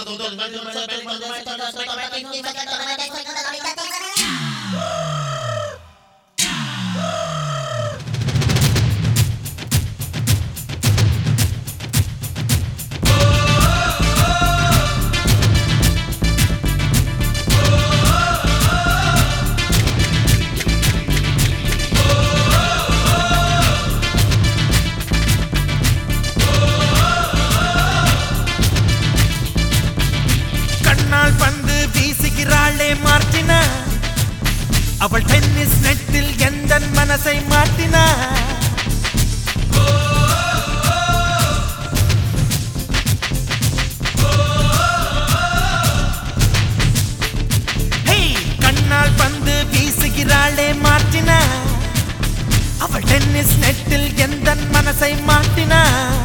Martina அவள் tennis நெட்டில் எந்தன் மனசை மாட்டினா கண்ணால் பந்து வீசுகிறாளே மார்டினா அவள் டென்னிஸ் நெட்டில் எந்தன் மனசை மாட்டினா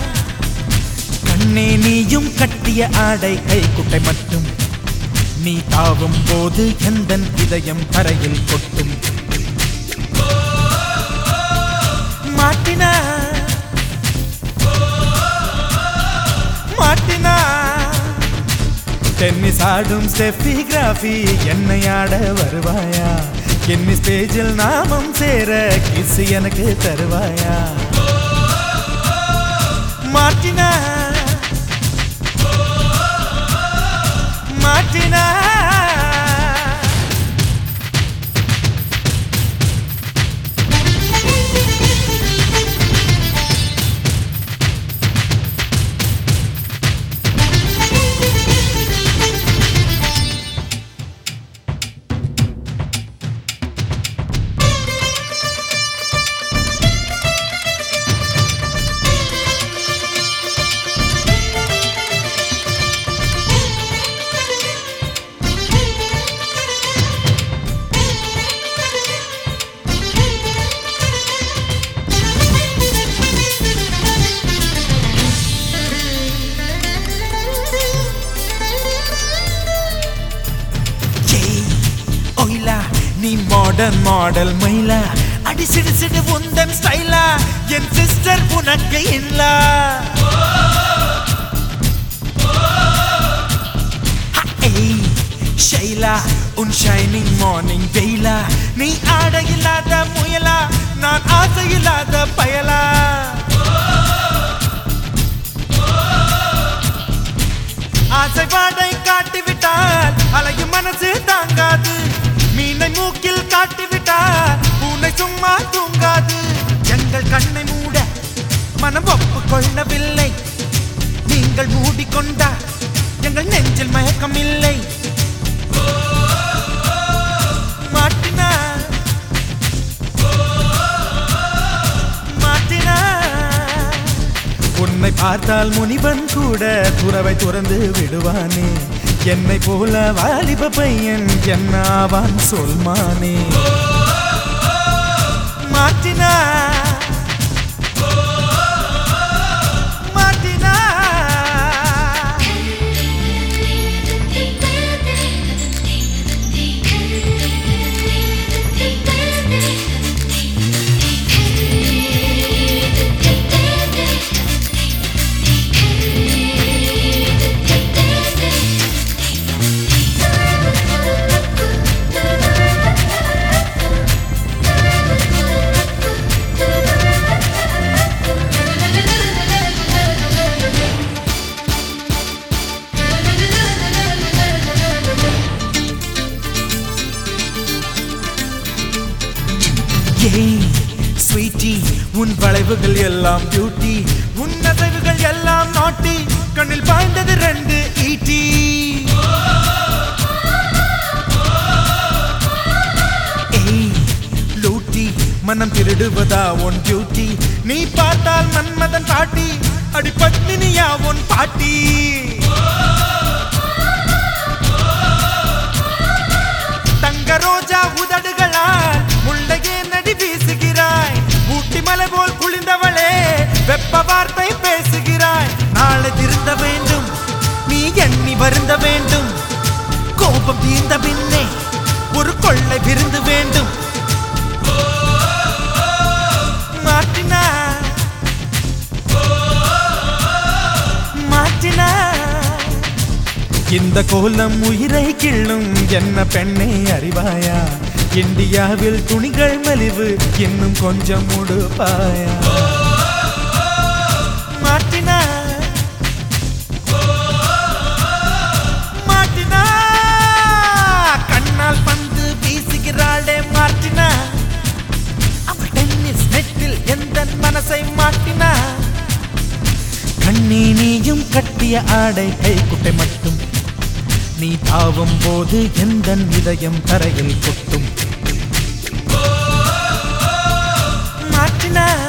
கண்ணே நீயும் கட்டிய ஆடை கைக்குட்டை மட்டும் நீ தாவும் போது எந்தன் இதயம் தரையில் கொட்டும் மாட்டினா மாட்டினா டென்னிஸ் ஆடும் ஸ்டெஃபி கிராஃபி என்னை ஆட வருவாயா என்னி ஸ்டேஜில் நாமம் சேர கிஸ் எனக்கு தருவாயா மாட்டினா மாட்டினா நீ மாடர்ன் மாடல் மயிலா அடி சிடு சிடு உந்தன் ஸ்டைலா என் சிஸ்டர் உனக்கு இல்லா ஷைலா உன் ஷைனிங் மார்னிங் வெயிலா நீ ஆட இல்லாத முயலா நான் ஆசை இல்லாத பயலா ஆசை வாடை காட்டிவிட்டால் அலையும் மனசு தாங்காது மீனை மூக்கில் காட்டிவிட்டால் பூனை சும்மா தூங்காது எங்கள் கண்ணை மூட மனம் ஒப்புக்கொள்ளவில்லை நீங்கள் மூடிக்கொண்டால் எங்கள் நெஞ்சில் மயக்கம் இல்லை மாட்டினா மாட்டினா உன்னை பார்த்தால் முனிவன் கூட துறவை துறந்து விடுவானே என்னை போல வாலிப பையன் என்ன ஆவான் சொல்மானே மாட்டினா மாட்டினா ஸ்வீட்டி உன் வளைவுகள் எல்லாம் பியூட்டி உன் அசைவுகள் எல்லாம் நாட்டி கண்ணில் பாய்ந்தது 2 ஈட்டி லூட்டி மனம் திருடுவதா உன் டியூட்டி நீ பார்த்தால் மன்மதன் பாட்டி அடி பத்மினியா உன் பாட்டி தங்க ரோஜா உதடுகளால் முள்ளையே நடி வீசுகிறாய் ஊட்டி மலை போல் குளிர்ந்தவளே வெப்ப வார்த்தை பேசுகிறாய் நாளை திருந்த வேண்டும் நீ எண்ணி வருந்த வேண்டும் கோபம் தீர்ந்த பின்னே ஒரு கொள்ளை விருந்து வேண்டும் மாட்டினா மாட்டினா இந்த கோலம் உயிரை கிள்ளும் என்ன பெண்ணே அறிவாயா இந்தியாவில் துணிகள் மலிவு இன்னும் கொஞ்சம் உடுப்பாயா மாட்டினா மாட்டினா கண்ணால் பந்து வீசுகிறாளே மாட்டினா அவள் டென்னிஸ் நெட்டில் எந்த மனசை மாட்டினா கண்ணே நீயும் கட்டிய ஆடை கைக்குட்டை மட்டும் நீ தாவும் போது எந்த இதயம் தரையில் கொட்டும் மாட்டினா